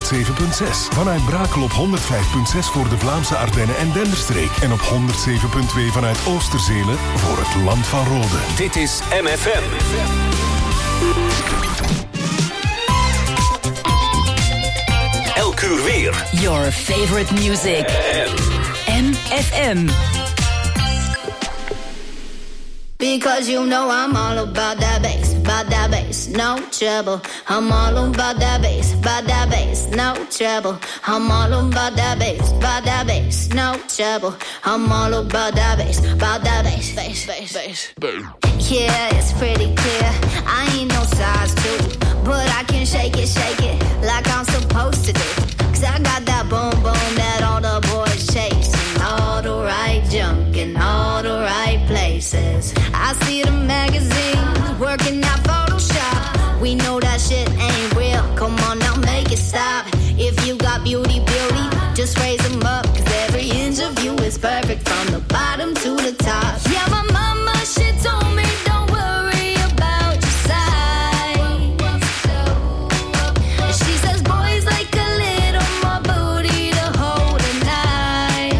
107.6. Vanuit Brakel op 105.6 voor de Vlaamse Ardennen en Denderstreek. En op 107.2 vanuit Oosterzelen voor het Land van Rode. Dit is MFM. Elk uur weer. Your favorite music. MFM. Because you know I'm all about that bass, no trouble. I'm all about that bass, no trouble. I'm all about that bass, no trouble. I'm all about that bass, bass. Yeah, it's pretty clear. I ain't no size 2, but I can shake it like I'm supposed to do. 'Cause I got that boom boom that all the boys chase, and all the right junk in all the right places. I see the magazines working out Photoshop. We know that shit ain't real. Come on now, make it stop. If you got beauty, just raise them up. 'Cause every inch of you is perfect from the bottom to the top. Yeah, my mama, she told me don't worry about your size. She says boys like a little more booty to hold at night.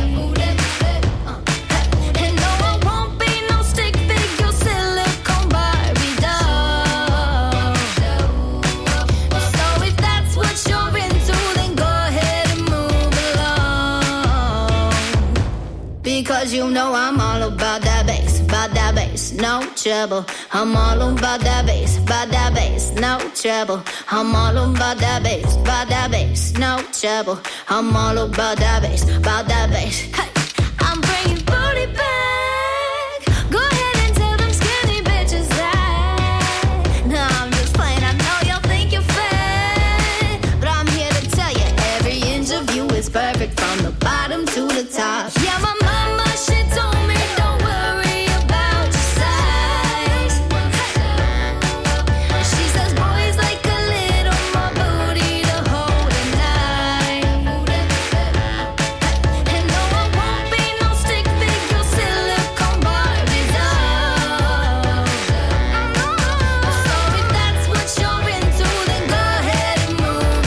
And no, I won't be no stick figure silicone Barbie doll. So if that's what you're into, then go ahead and move along. Because you know I'm all about that bass, no trouble. I'm all about that bass, no trouble. I'm all about that bass, no trouble. I'm all about that bass, Hey, I'm bringing booty back. Go ahead and tell them skinny bitches that. No, I'm just playing, I know y'all think you're fat, but I'm here to tell you, every inch of you is perfect from the bottom to the top. Yeah, my mama, she told me don't worry about your size. She says boys like a little more booty to hold at night. And no, I won't be no stick figure silicone Barbie doll. So if that's what you're into, then go ahead and move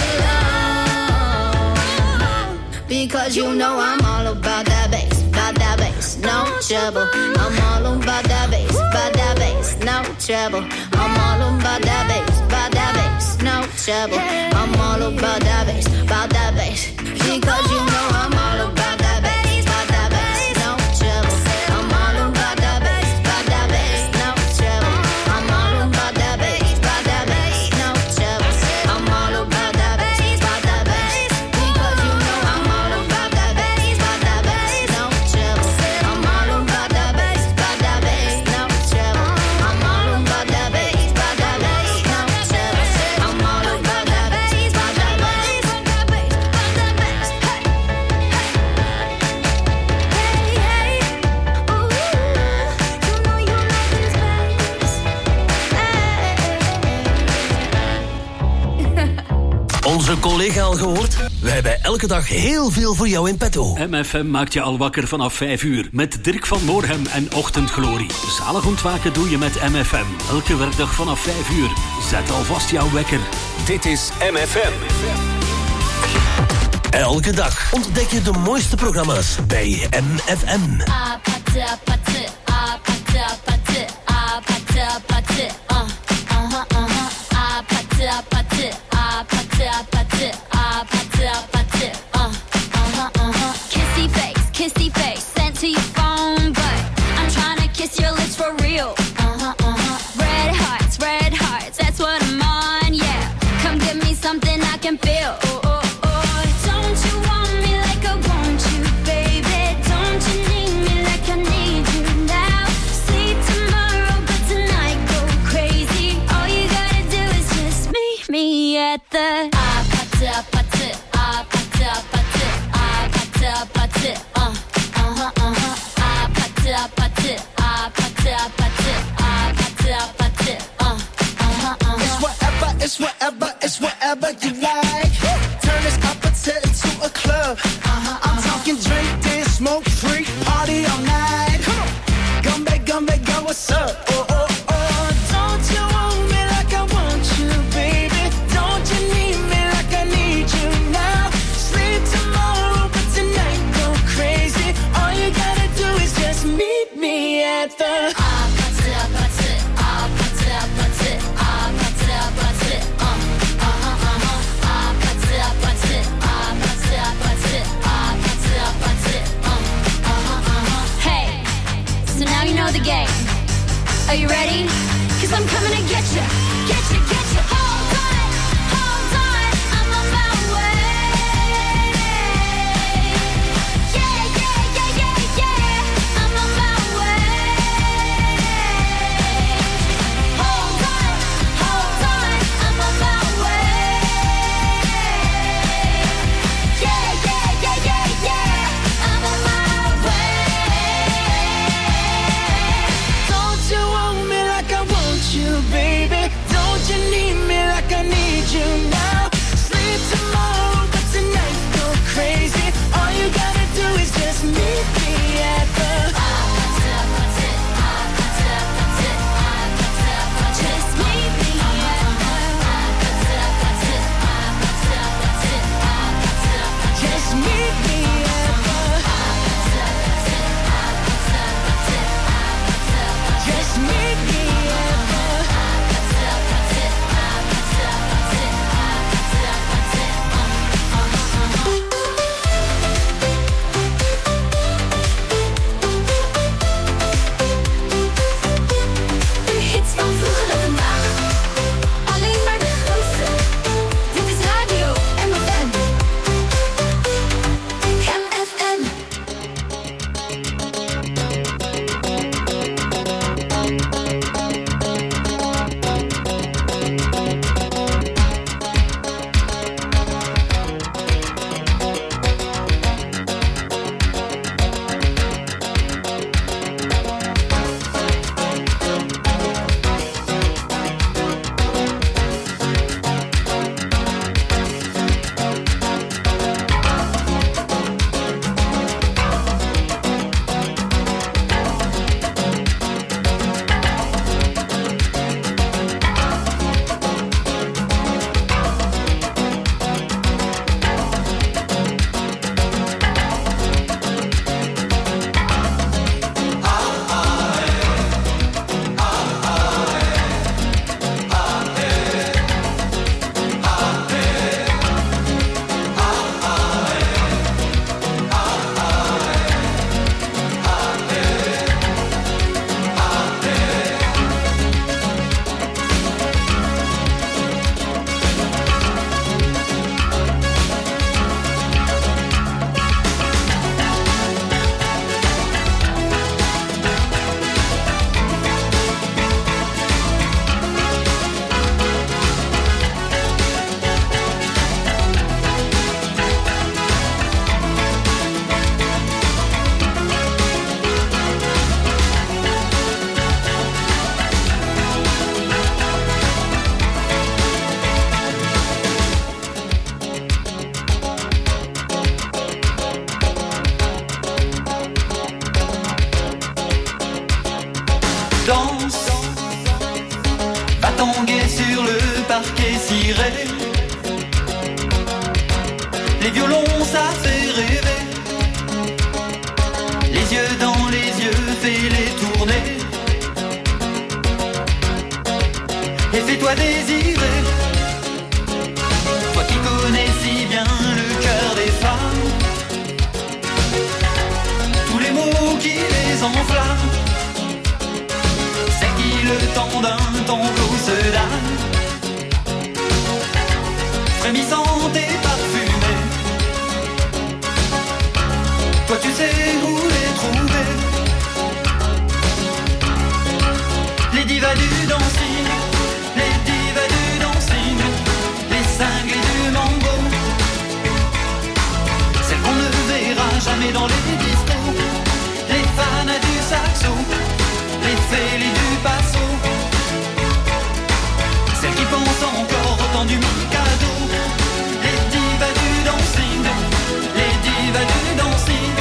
along. Because you know I'm all about that bass, no trouble. I'm all about that bass, no trouble. I'm all about that bass, no trouble. I'm all about that bass, because you know I'm all about that bass, no trouble. I'm all about that bass, no trouble. I'm all about that bass, no trouble. I'm all about that bass, because you know I'm all about that bass, no trouble. I'm all about that bass, no trouble. I'm all about that bass, no trouble. I'm all about that Onze collega al gehoord? We hebben elke dag heel veel voor jou in petto. MFM maakt je al wakker vanaf 5 uur. Met Dirk van Moorhem en Ochtendglorie. Zalig ontwaken doe je met MFM. Elke werkdag vanaf 5 uur. Zet alvast jouw wekker. Dit is MFM. Elke dag ontdek je de mooiste programma's bij MFM. Kissy face, sent to your phone, but I'm trying to kiss your lips for real. Red hearts, that's what I'm on, yeah. Come give me something I can feel. Don't you want me like I want you, baby? Don't you need me like I need you now? See tomorrow, but tonight go crazy. All you gotta do is just meet me at the It's whatever you like. Turn this opposite into a club. I'm talking drink, dance, smoke, freak, party all night. Come back, go, what's up? Don't you want me like I want you, baby? Don't you need me like I need you now? cirés. Les violons, ça fait rêver. Les yeux dans les yeux, fais-les tourner. Et fais-toi désirer. Toi qui connais si bien le cœur des femmes, tous les mots qui les enflamment, celles qui le temps d'un tango se donnent, frémissante et parfumée. Toi tu sais où les trouver. Les divas du dancing, les divas du dancing, les cinglés du mambo, celles qu'on ne verra jamais dans les discos, les fans du saxo, les félix du basso, celles qui pensent encore au temps du Mikado. Les divas du dancing, les divas du dancing.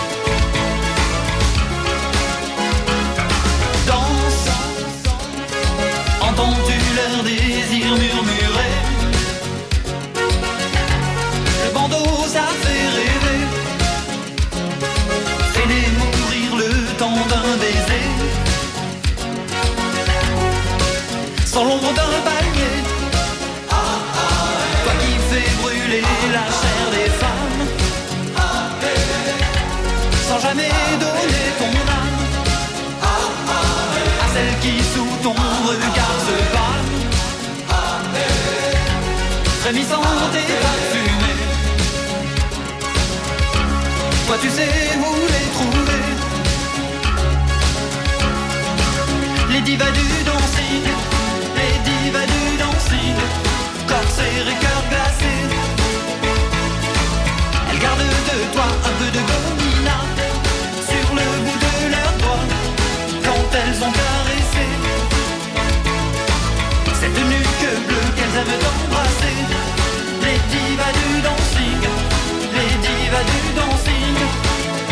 Danse, entends-tu leur désir murmurer? Le bandeau ça fait rêver, fais-les mourir le temps d'un baiser, sans l'ombre d'un palmier. Toi qui fais brûler la chair des femmes, sans jamais donner ton âme à celle qui sous ton regard se pâme, frémissante et parfumée. Toi tu sais où les trouver. Les divas du dancing, les divas du dancing, corsaires et cœur glacé. Elles gardent de toi un peu de gomina sur le bout de leurs doigts quand elles ont caressé cette nuque bleue qu'elles aiment embrasser. Les divas du dancing, les divas du dancing.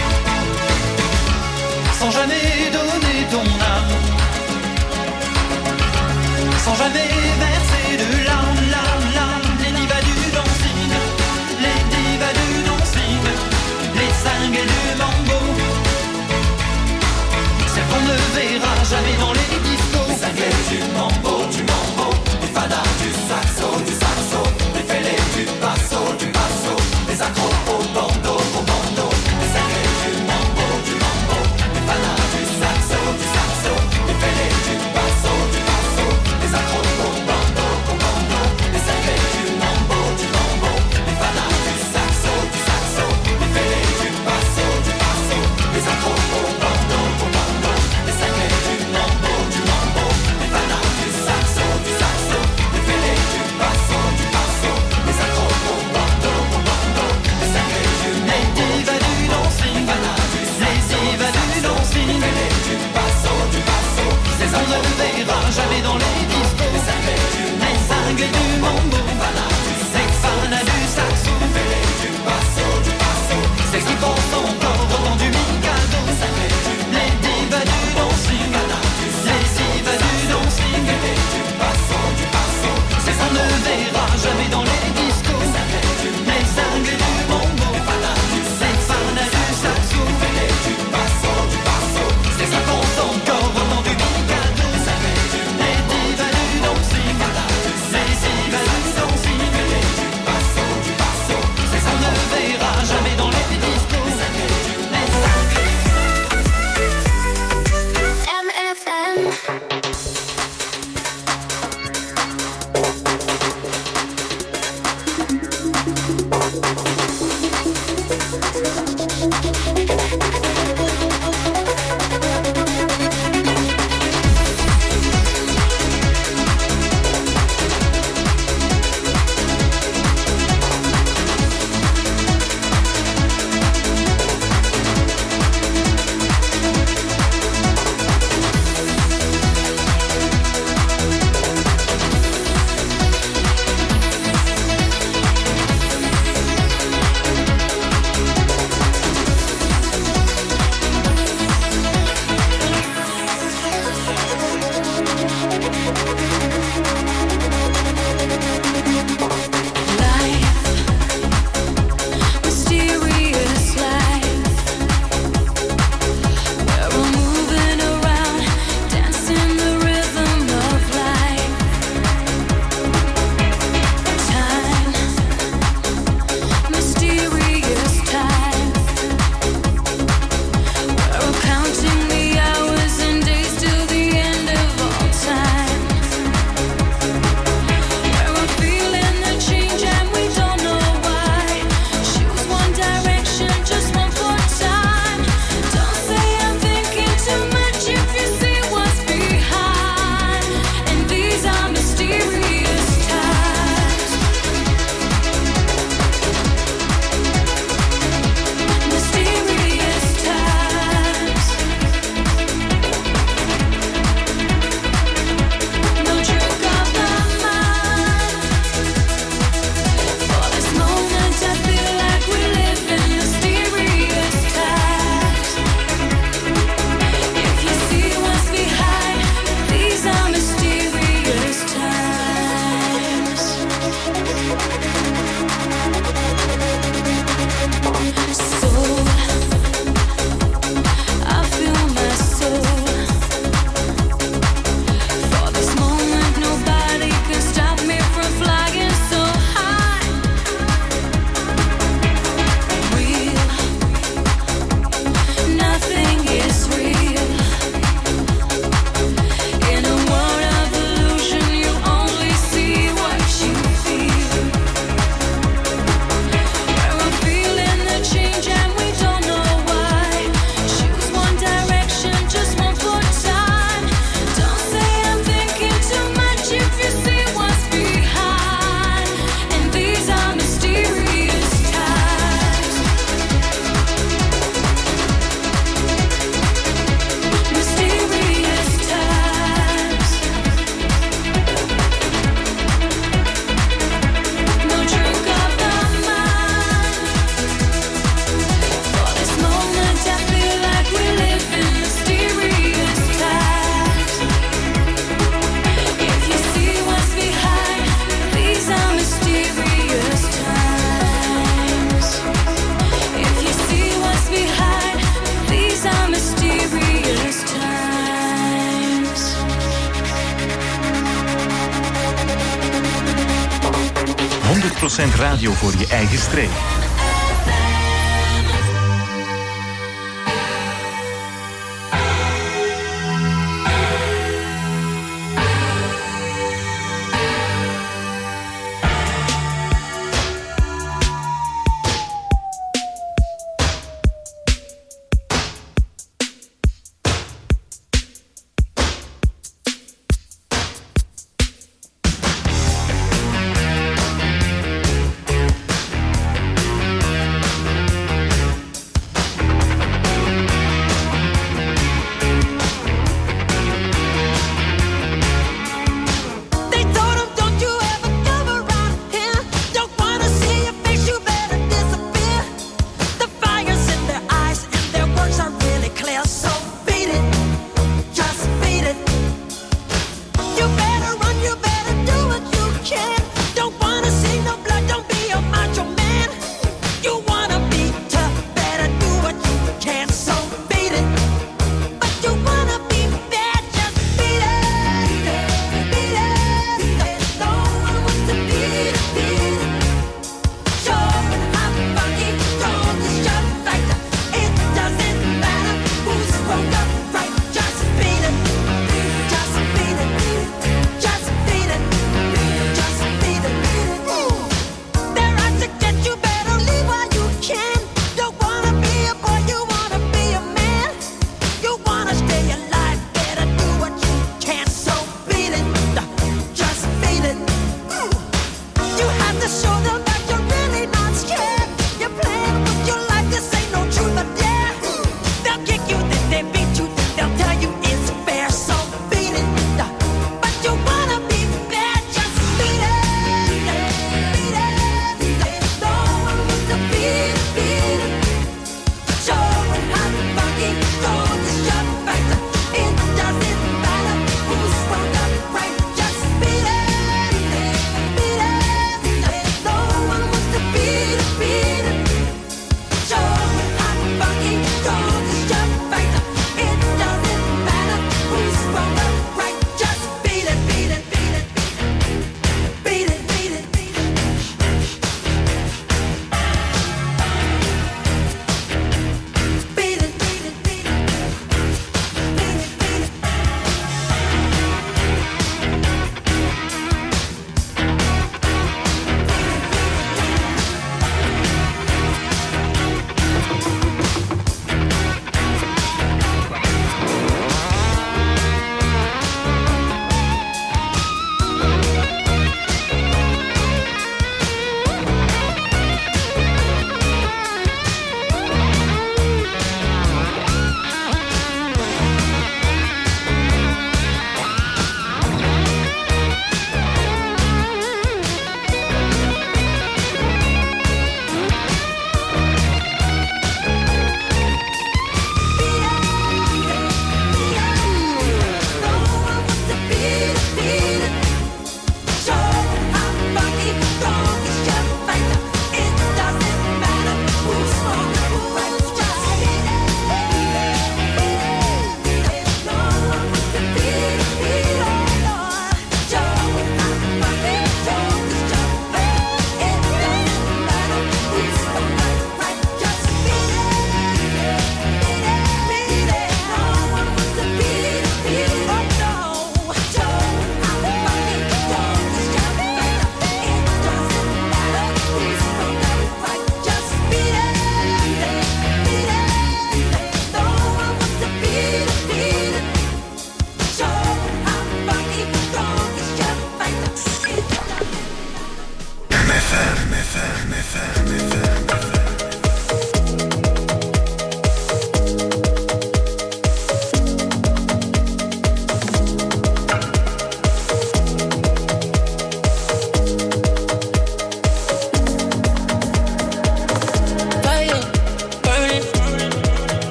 radio voor je eigen streek.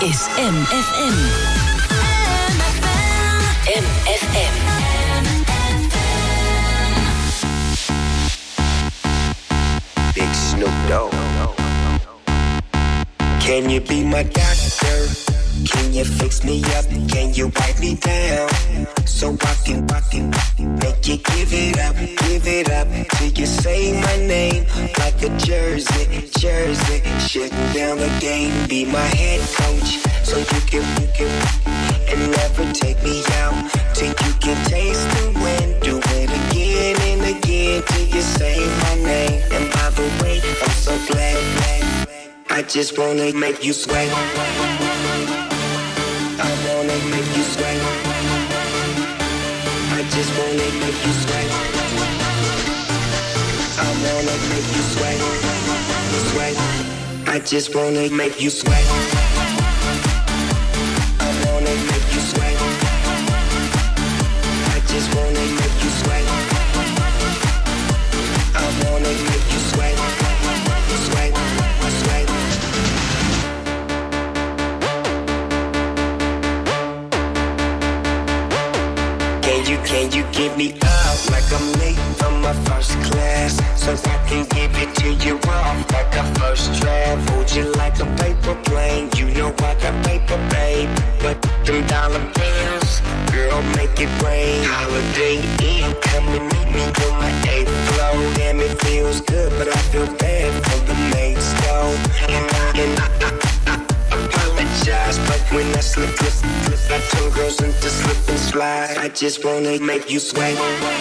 is MFM. MFM. Big Snoop Dogg. Can you be my doctor? Can you fix me up? Can you wipe me down? So I can make you give it up till you say my name like a jersey. Shutting down the game, be my head coach, so you can and never take me out till you can taste the wind. Do it again and again till you say my name. And by the way, I'm so glad. I just wanna make you sweat. I wanna make you sweat. I just wanna make you sweat. I wanna make you sweat. Sweat. I just wanna make you sweat. I wanna make you sweat. I just wanna make you sweat. I wanna make you sweat. Sweat. Sweat. Can you give me up like I'm late from my first class, so I can give it to you off like a first draft? Hold you like a paper plane, you know I got paper, babe. But them dollar bills, girl, make it rain. Holiday Inn, come and meet me on my 8th floor. Damn, it feels good, but I feel bad for the maids, though. And I apologize, but when I slip, I turn girls into slip and slide. I just wanna make you sweat.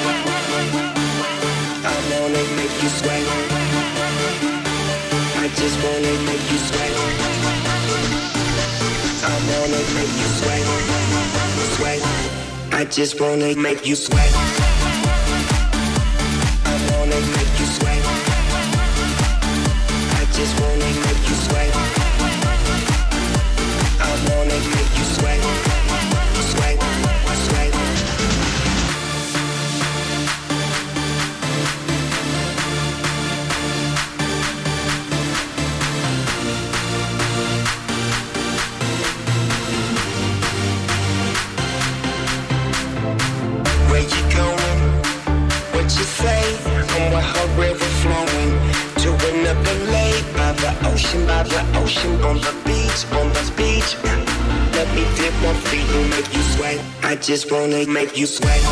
I wanna make you sweat. I just wanna make you sweat. I wanna make you sweat. Sweat. I just wanna make you sweat. I wanna make you sweat. I just wanna make you sweat. I wanna make you sweat. Sweat. Sweat. Where you going? What you say? I'm with her river flowing to another lake by the ocean, on the beach, Let me dip my feet and make you sweat. I just wanna make you sweat.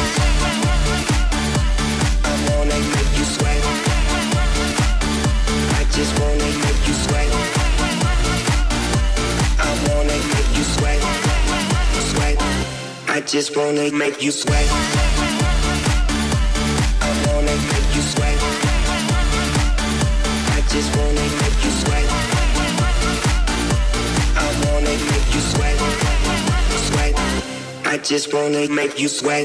I wanna make you sweat. I just wanna make you sweat. I wanna make you sweat. Sweat. I just wanna make you sweat. I wanna make you sweat. I just wanna make you sweat. I wanna make you sweat. Sweat. I just wanna make you sweat.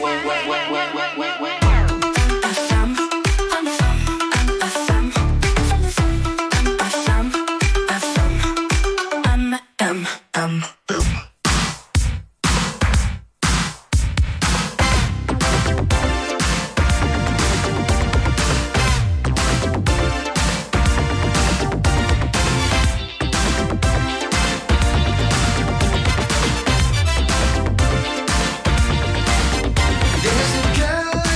There's a girl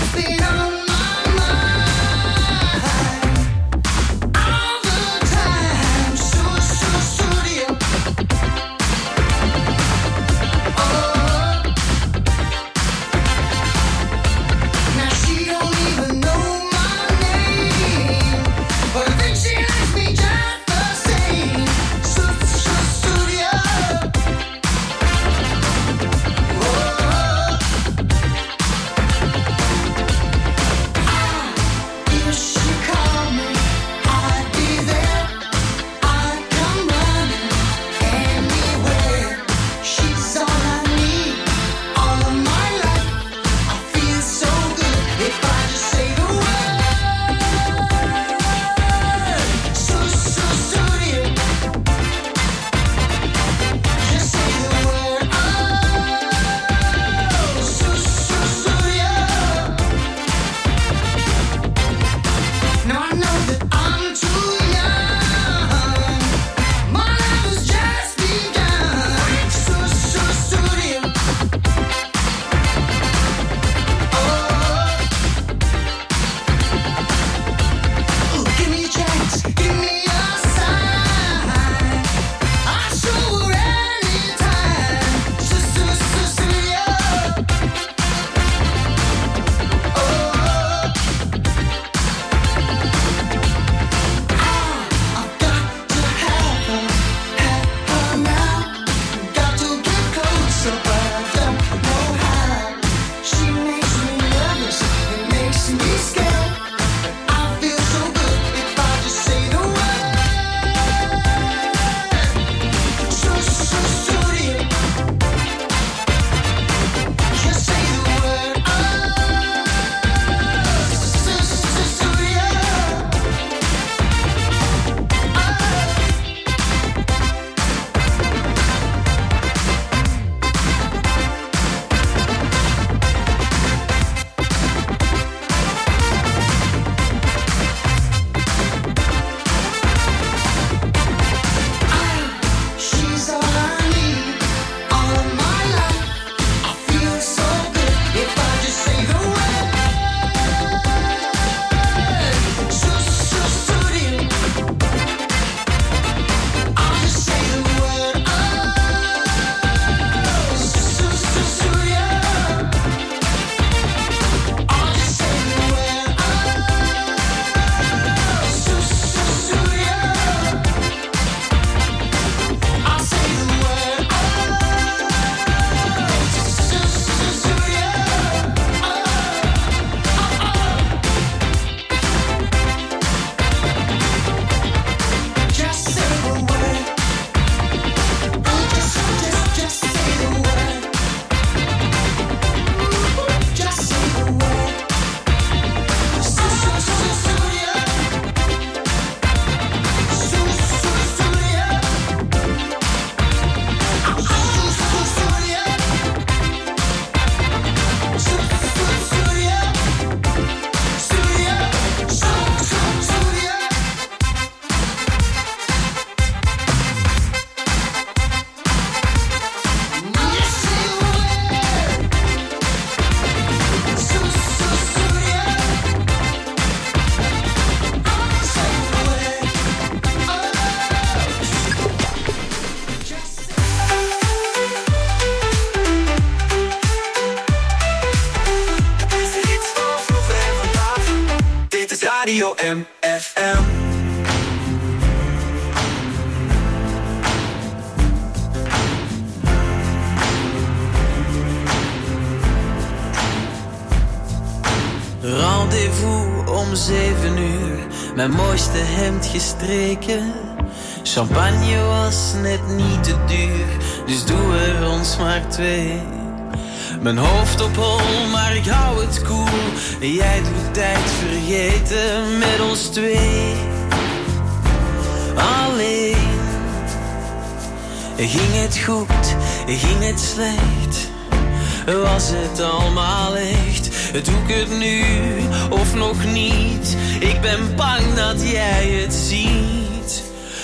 Radio MFM. Rendezvous om 7 uur, mijn mooiste hemd gestreken. Champagne was net niet te duur, dus doe er ons maar 2. Mijn hoofd op hol, maar ik hou het cool. En jij doet tijd vergeten met ons 2. Alleen, ging het goed, ging het slecht? Was het allemaal echt? Doe ik het nu of nog niet? Ik ben bang dat jij het ziet.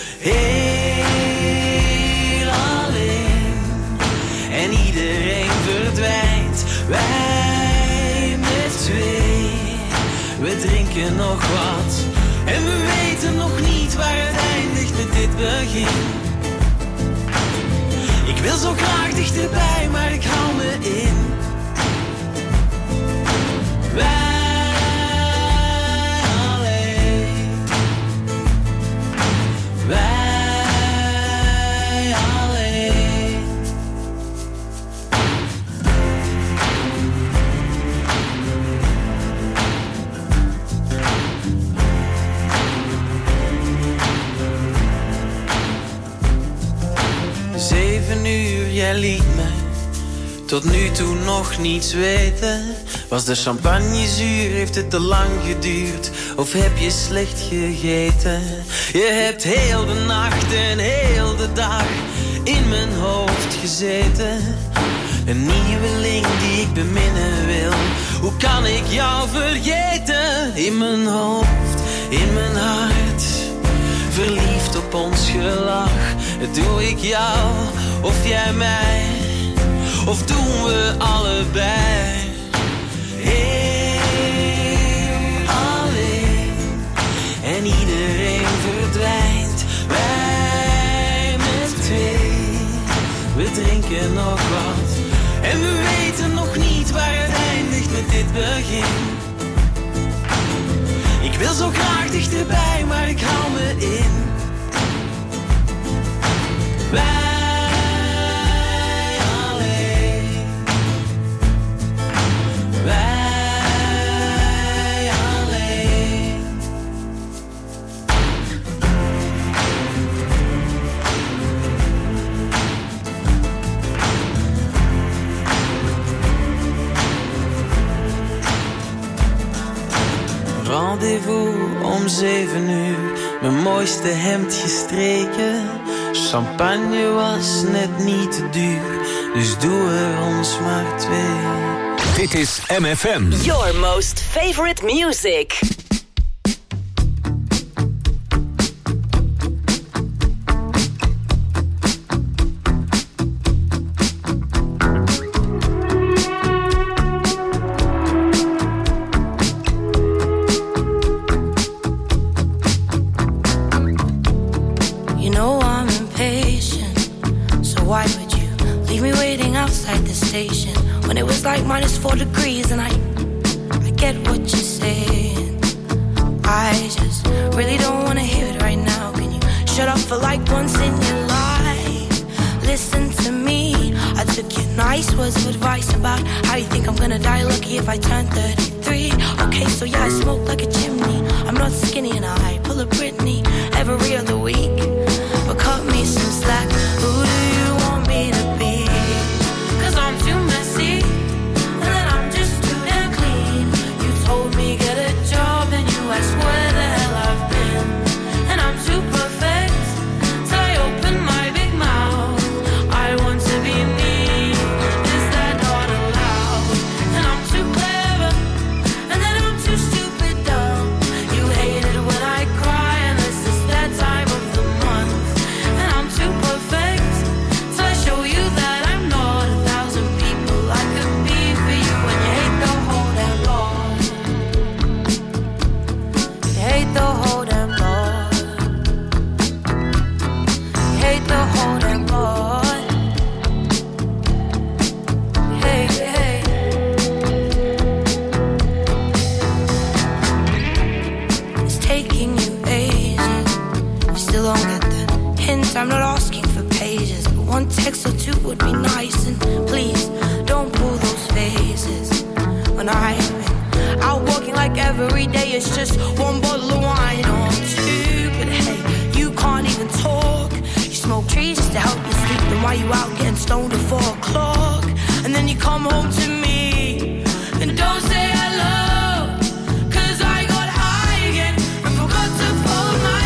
Heel alleen en iedereen verdwijnt. Wij met 2, we drinken nog wat. En we weten nog niet waar het eindigt met dit begin. Ik wil zo graag dichterbij, maar ik hou me in. Wij alleen. Wij alleen. Jij liet me tot nu toe nog niets weten. Was de champagne zuur, heeft het te lang geduurd? Of heb je slecht gegeten? Je hebt heel de nacht en heel de dag in mijn hoofd gezeten. Een nieuweling die ik beminnen wil. Hoe kan ik jou vergeten? In mijn hoofd, in mijn hart, verliefd op ons gelach. Doe ik jou of jij mij? Of doen we allebei? Heel alleen en iedereen verdwijnt. Wij met 2, we drinken nog wat. En we weten nog niet waar het eindigt met dit begin. Ik wil zo graag dichterbij, maar ik hou me in. Wij alleen. Wij alleen. Rendezvous om 7 uur, mijn mooiste hemd gestreken. Champagne was net niet te duur, dus doe er ons maar 2. Dit is MFM. Your most favorite music. When it was like -4 degrees and I get what you're saying. I just really don't wanna hear it right now. Can you shut up for like once in your life? Listen to me, I took your nice words of advice about how you think I'm gonna die lucky if I turn 33. Okay, so yeah, I smoke like a chimney. I'm not skinny and I pull a Britney every other week. But cut me some slack, who do you want me to be? Cause I'm too messy, and then I'm just too damn clean. You told me get a job, and you asked where the hell I've been. And I'm too perfect, till I open my big mouth. I want to be me, is that not allowed? And I'm too clever, and then I'm too stupid dumb. You hate it when I cry, and this is that time of the month. like every day it's just one bottle of wine or two. But hey, you can't even talk. You smoke trees just to help you sleep. Then why you out getting stoned at 4 o'clock? And then you come home to me and don't say hello, 'cause I got high again and forgot to fold my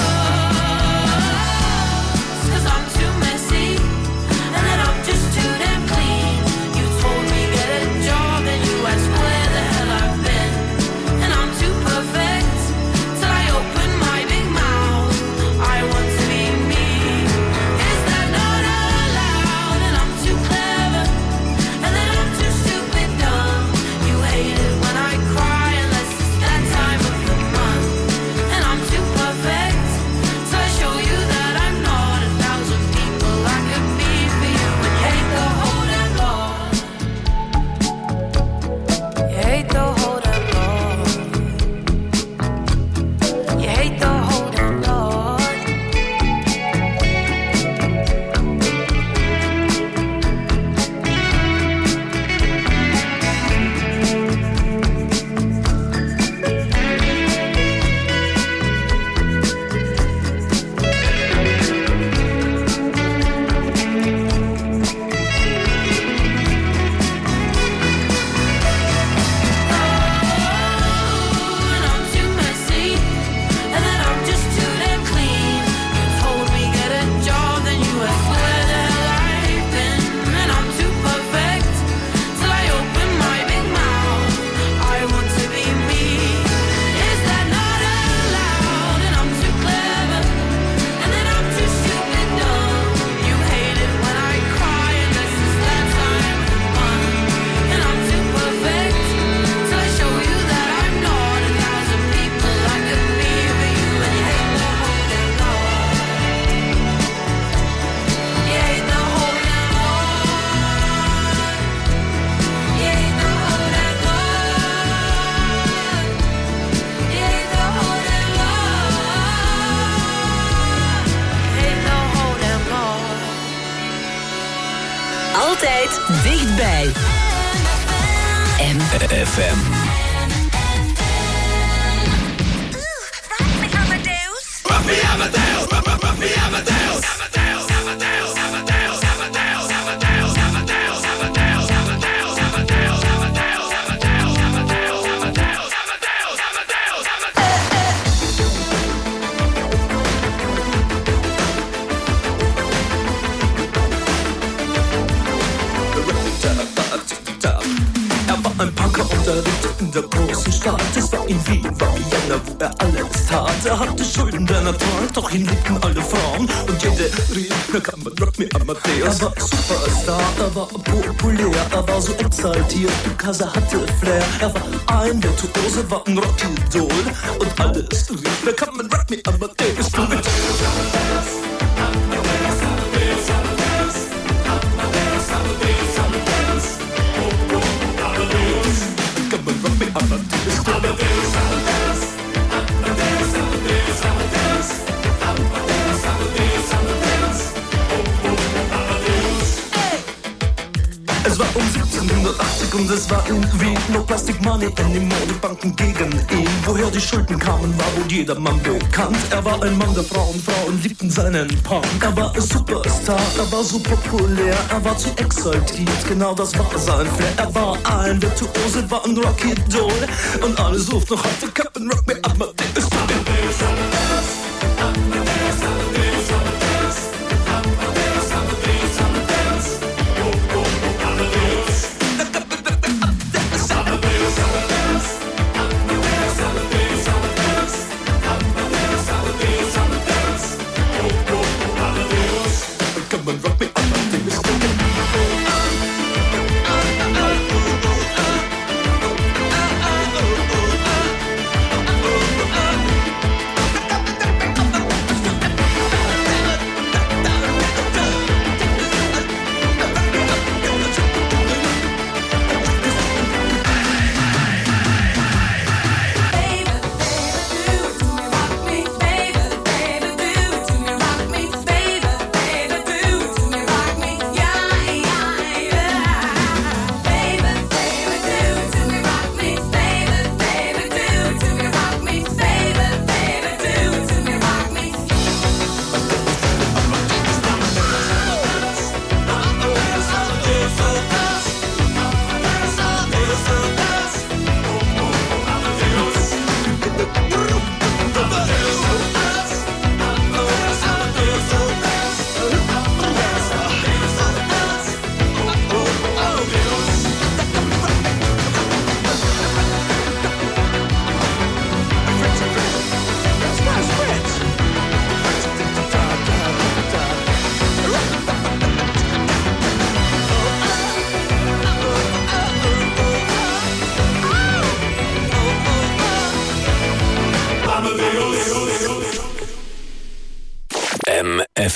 clothes. 'Cause I'm too messy and then I'm just too damn clean. You told me get a job and you asked where the hell I've been. And I'm too perfect till I open my big mouth. I want to be me. Is that not allowed? And I'm too clever and then I'm too stupid dumb. You hate it when I cry unless it's that time of the month. And I'm too perfect so I show you that I'm not 1,000 people I could be for you. And you hate the whole damn lot. You hate the whole damn lot. You hate the whole damn lot. And I'm too messy and then I'm just too damn clean. You told me get a job, then you asked where the hell I've been. And I'm too perfect till I open my big mouth. I want to be me. Is that not allowed? And I'm too clever and then I'm too stupid dumb. You hate it when I cry unless it's that time of the month. And I'm too perfect till I show you that I'm not 1,000 people I could be for you. And you hate the whole damn lot. You hate the whole damn lot. You hate the whole damn lot. You hate the whole damn lot. You hate the whole damn lot. Altijd dichtbij. FM. Er war ein Punker und er lebte in der großen Stadt. Es war in Wien, war Vienna, wo er alles tat. Er hatte Schulden, denn er trank, doch ihn liebten alle Frauen. Und jede rief, na kann man Rock Me Amadeus. Er war Superstar, er war populär, er war so exaltiert, because er hatte Flair. Er war ein Virtuose, war ein Rockidol. Und alles rief, na kann man Rock Me Amadeus. Du mit Es war um 1780 und es war in Wien. No Plastic Money anymore, die Banken gegen ihn. Woher die Schulden kamen, war wohl jedermann bekannt. Er war ein Mann der Frauen, Frauen liebten seinen Punk. Er war ein Superstar, er war so populär, er war zu exaltiert, genau das war sein Flair. Er war ein Virtuose, war ein Rockidol. Und alle suchten noch heute Captain Rock Me Amadeus.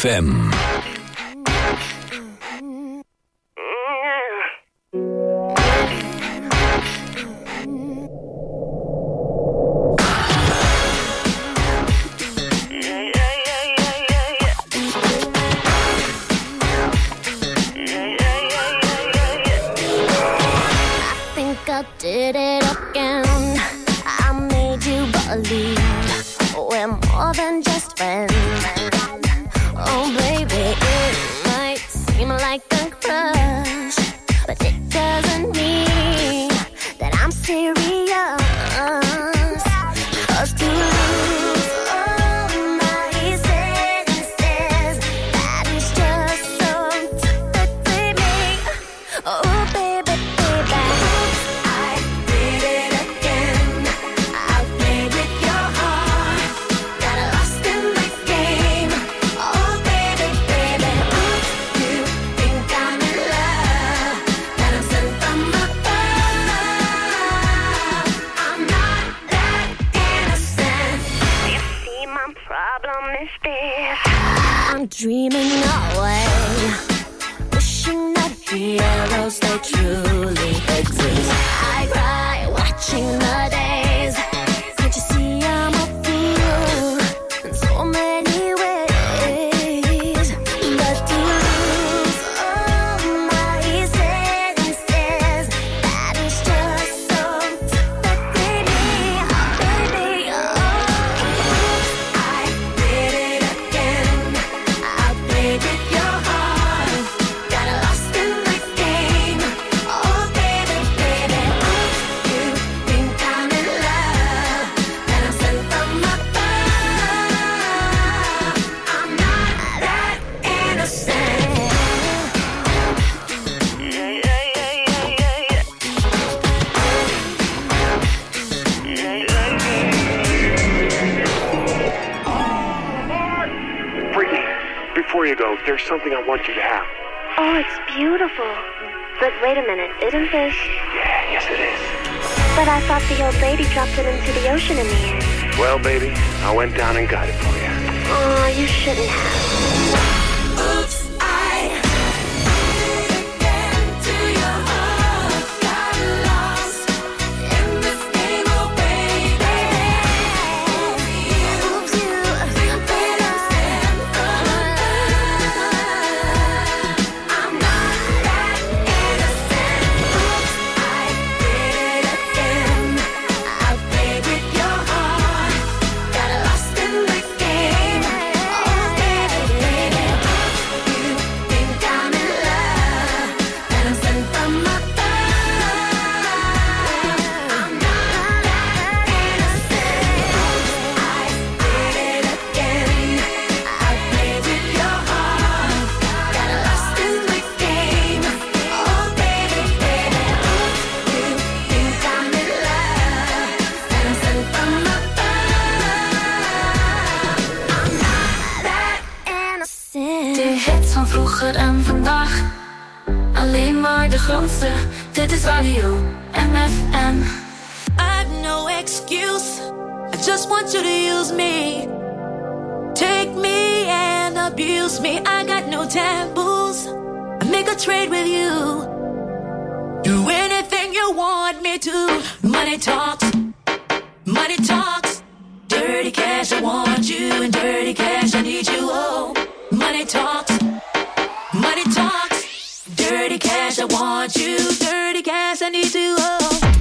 FM. Did it again. I made you believe we're more than just friends. Oh baby, it might seem like a crush, but it doesn't mean that I'm serious. 'Cause to lose all my senses, that is just so typically me. Oh baby, baby, I did it again. I played with your heart, got lost in the game. Oh baby, baby, you think I'm in love, that I'm sent from above. I'm not that innocent. You see, my problem is this: I'm dreaming away, wishing that heroes they truly exist. I cry watching the days. Can't you see I'm a fool in so many ways? But to lose all my senses, that is just so typically me, baby. Oh, I did it again. I played with your heart, got lost in the game. Oh baby, baby, you think I'm in love, that I'm sent from above. I'm not that innocent. Brittany, before you go, there's something I want you to have. Oh, it's beautiful. But wait a minute, isn't this? Yeah, yes it is. But I thought the old lady dropped it into the ocean in the end. Well, baby, I went down and got it for you. Oh, you shouldn't have. Oops, I again to your heart, got lost in this game, oh baby. Oops, you think that I'm sent from above. I'm not that innocent. Oops, I did it again. I played with your heart, got lost in the game. Oh baby, baby, you think I'm in love, that I'm sent from above. I'm not that innocent. I did it again. I played with your heart, got lost in the game. Oh baby, baby, you think I'm in love, that I'm sent from above. I'm not that innocent. De hits van vroeger en vandaag, alleen maar de grootste. Dit is radio MFM. I've no excuse. I just want you to use me. Take me and abuse me. I got no taboos. I make a trade with you. Do anything you want me to. Money talks. Money talks. Dirty cash, I want you. And dirty cash, I need you. Oh, money talks. Money talks. Dirty cash, I want you. Dirty cash, I need you. Oh.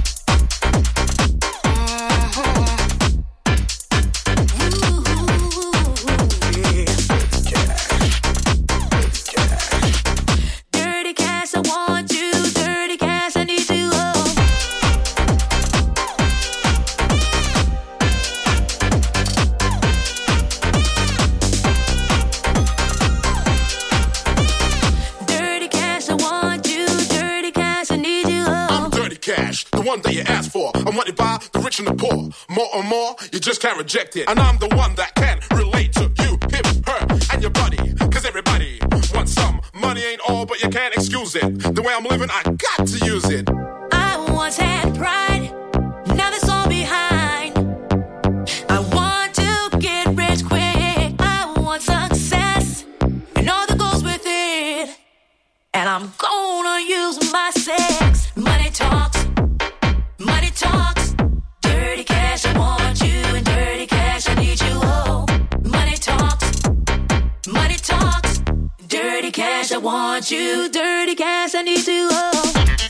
Dirty cash, I want you. Dirty cash, I need you. Oh. Dirty cash, I want you. Dirty cash, I need you. Oh. I'm dirty cash, the one that you asked for. I'm wanted by the rich and the poor. More and more, you just can't reject it. And I'm the one that can relate to you, him, her, and your buddy. Cause everybody wants some. Money ain't all, but you can't excuse it. The way I'm living, I got to use it. I once had pride, now that's all behind. I want to get rich quick, I want success. want you. Dirty cash, I need you. Oh.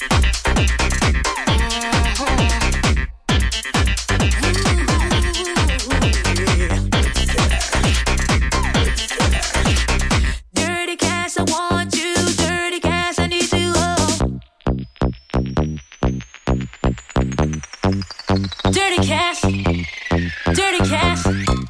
Dirty cash, I want you. Dirty cash, I need you. Oh. Dirty cash. Dirty cash.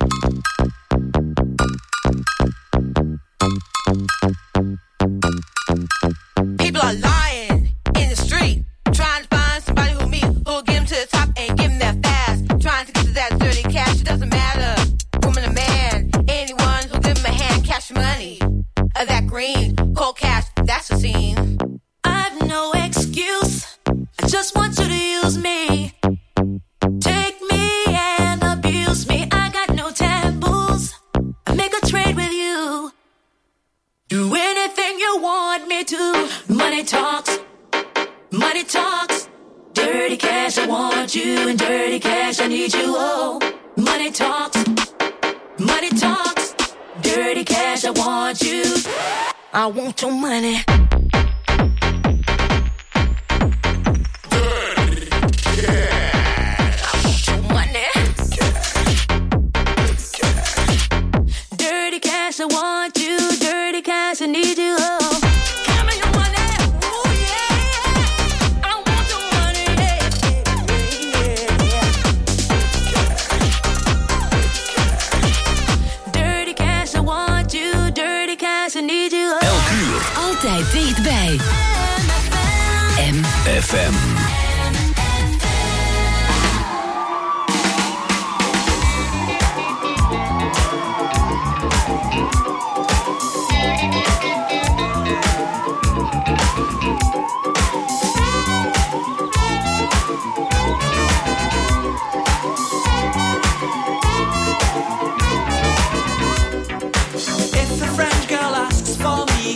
People are lying in the street, trying to find somebody who'll get them to the top and give them that fast. Trying to get to that dirty cash, it doesn't matter, woman or man. Anyone who'll give them a hand, cash money, or that green, cold cash, that's the scene. I've no excuse, I just want you to use me. Take me and abuse me, I got no taboos. I make a trade with you. Do anything you want me to. Money talks, money talks. Dirty cash, I want you, and dirty cash, I need you. Oh, money talks, money talks. Dirty cash, I want you. I want your money. Dirty cash, I want you. Dirty cash, I need you. Oh, give me your money. Ooh, yeah. I want your money. Yeah. Dirty cash, I want you. Dirty cash, I need you. Oh. Elk uur. Altijd dichtbij. MFM. If a French girl asks for me,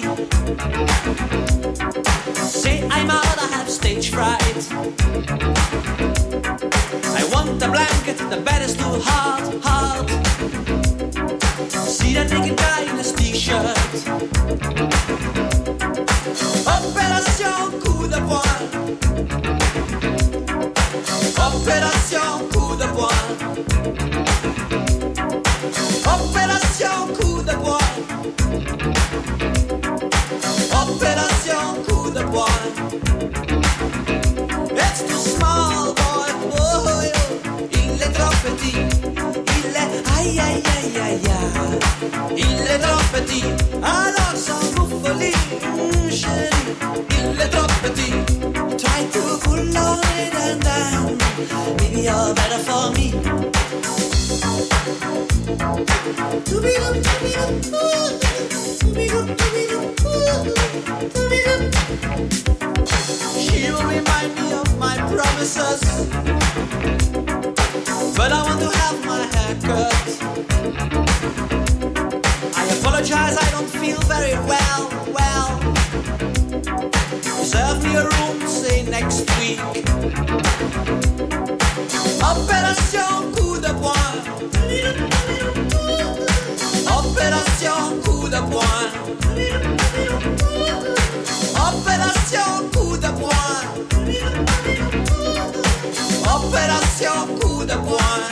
say I'm out, I have stage fright. I want a blanket, the bed is too hard, hard. See that naked guy in his t-shirt. Opération coup de poing. Opération coup de poing. Opération coup de poing. Opération coup de poing. It's too small, boy. Oh, il est trop petit. Il est aïe aïe aïe aïe aïe. Il est trop petit. Alors sans vous folie, chérie. Il est trop petit. Try to pull on it and down. Maybe you're better for me. She will remind me of my promises, but I want to have my hair cut. I apologize, I don't feel very well, Reserve me a room, say next week. Opération coup de poing. Opération coup de poing. Opération coup de poing. Opération coup de poing.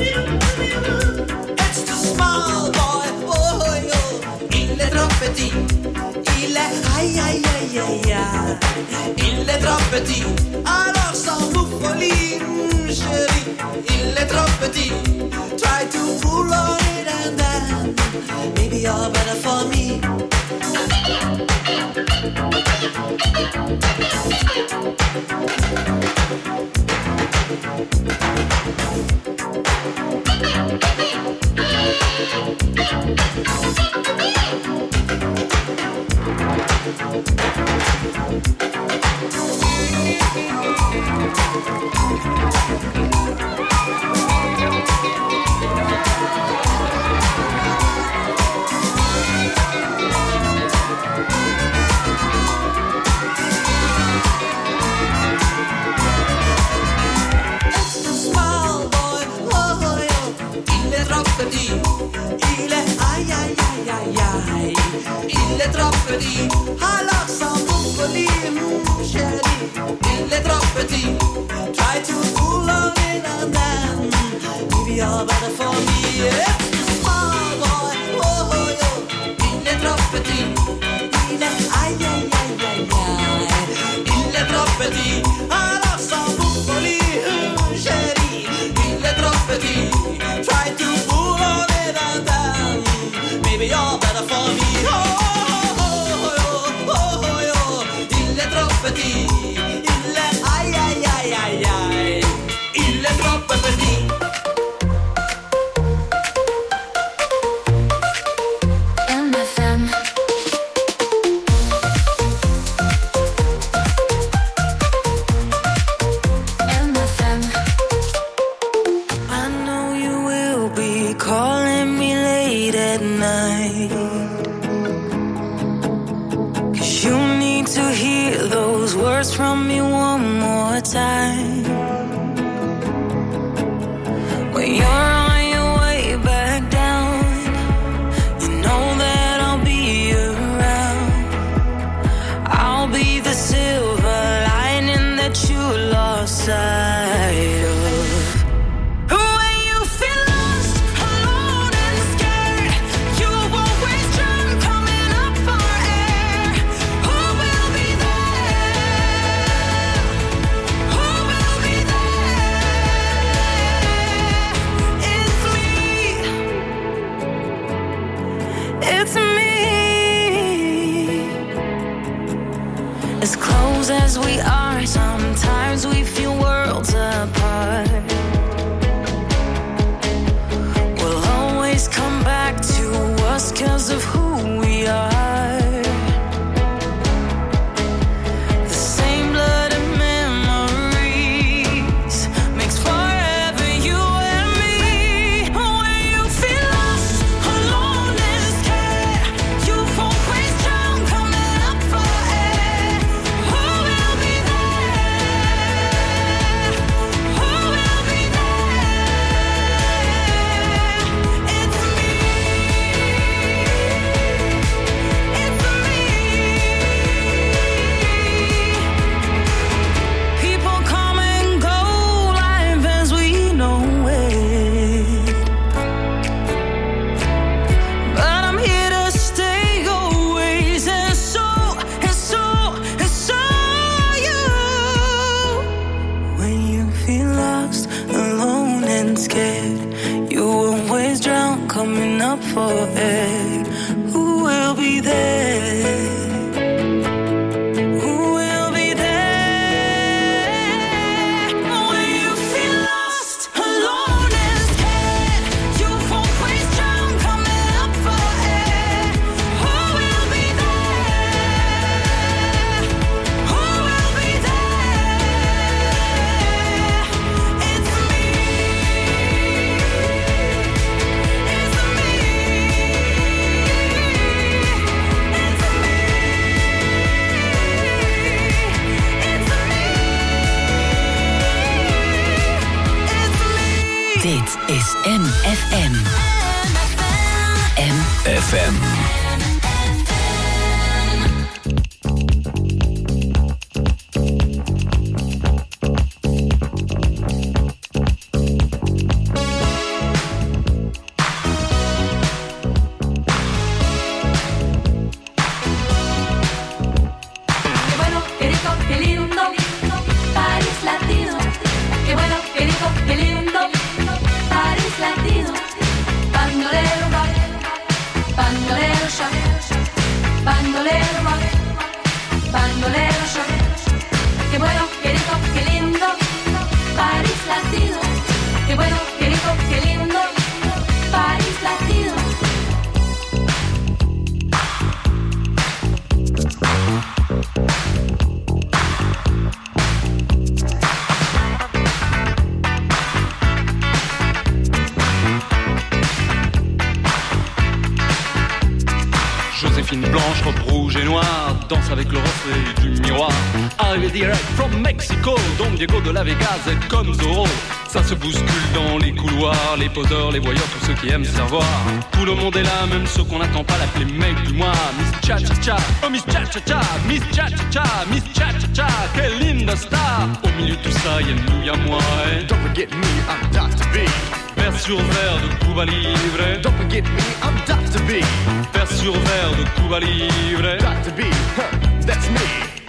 It's too small, boy. Oh, oh. Il est trop petit. Il est aïe aïe aïe aïe aïe. Il est trop petit. Alors sans vous folie, chérie. Il est trop petit. Try to pull on it and then maybe you're better for me. it and then maybe you're better for me. It's the small boy, oh, oh, oh. Il est trop petit, il est aïe, aïe, aïe, aïe, aïe. Il est trop petit, alors sans bouffoli, chérie. Il est trop petit, try to pull on it and then maybe you're better for me. Oh, oh, oh, oh, oh, oh, oh. Il est trop petit, il est aïe, aïe, aïe, aïe, aïe. Il est trop petit. From me one more time. When you're on your way back down, you know that I'll be around. I'll be the silver lining that you lost sight of. As we are, sometimes we feel worlds apart. We'll always come back to us 'cause of who we are. The same blood and memories makes forever you and me. When you feel lost, alone and scared, you've always drowned coming up for air. Coming up for air, who will be there? Who will be there? When you feel lost, alone and scared, you've always drowned coming up for air. Who will be there? Who will be there? It's me. Dit is MFM. MFM. Joséphine blanche, robe rouge et noire, danse avec le reflet du miroir. Arrivé direct from Mexico, Don Diego de la Vegas est comme Zorro. Ça se bouscule dans les couloirs, les poseurs, les voyeurs, tous ceux qui aiment se faire voir. Tout le monde est là, même ceux qu'on n'attend pas, l'appeler mec du mois. Miss Cha-Cha-Cha, oh Miss Cha-Cha-Cha, Miss Cha-Cha-Cha, Miss Cha-Cha-Cha, quelle linda star. Au milieu de tout ça, y'a nous, y'a moi, et don't forget me, sur verre de Cuba Libre. Don't forget me, I'm Dr. B. Verre sur verre de Cuba Libre. Dr. B, that's me.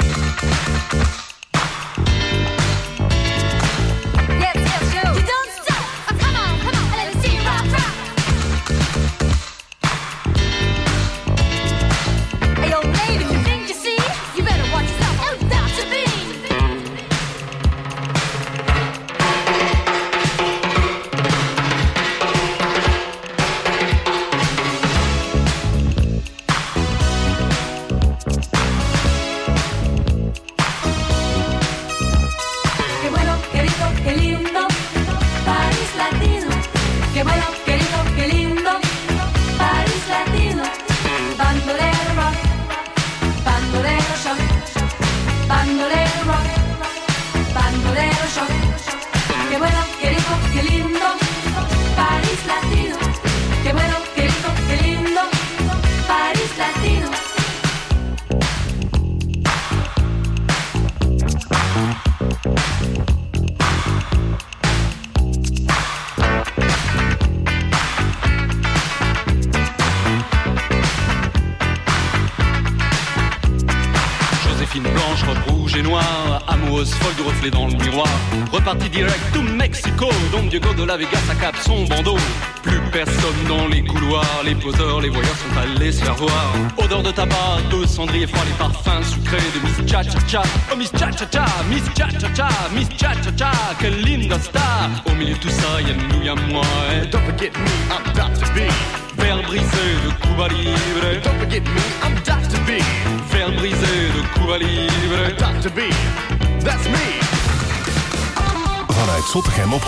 Dans le miroir, reparti direct to Mexico. Don Diego de la Vega, ça capte son bandeau. Plus personne dans les couloirs, les poseurs, les voyeurs sont allés se faire voir. Odeur de tabac, de cendrier froid, les parfums sucrés de Miss Cha-Cha-Cha. Oh Miss Cha-Cha-Cha, Miss Cha-Cha-Cha, Miss Cha-Cha-Cha, quelle linda star. Au milieu de tout ça, y'a nous, y'a moi. Don't forget me, I'm Dr. B. Verre brisé de Cuba Libre. Don't forget me, I'm Dr. B. Verre brisé de Cuba Libre. Dr. B, that's me. Vanuit Zottegem op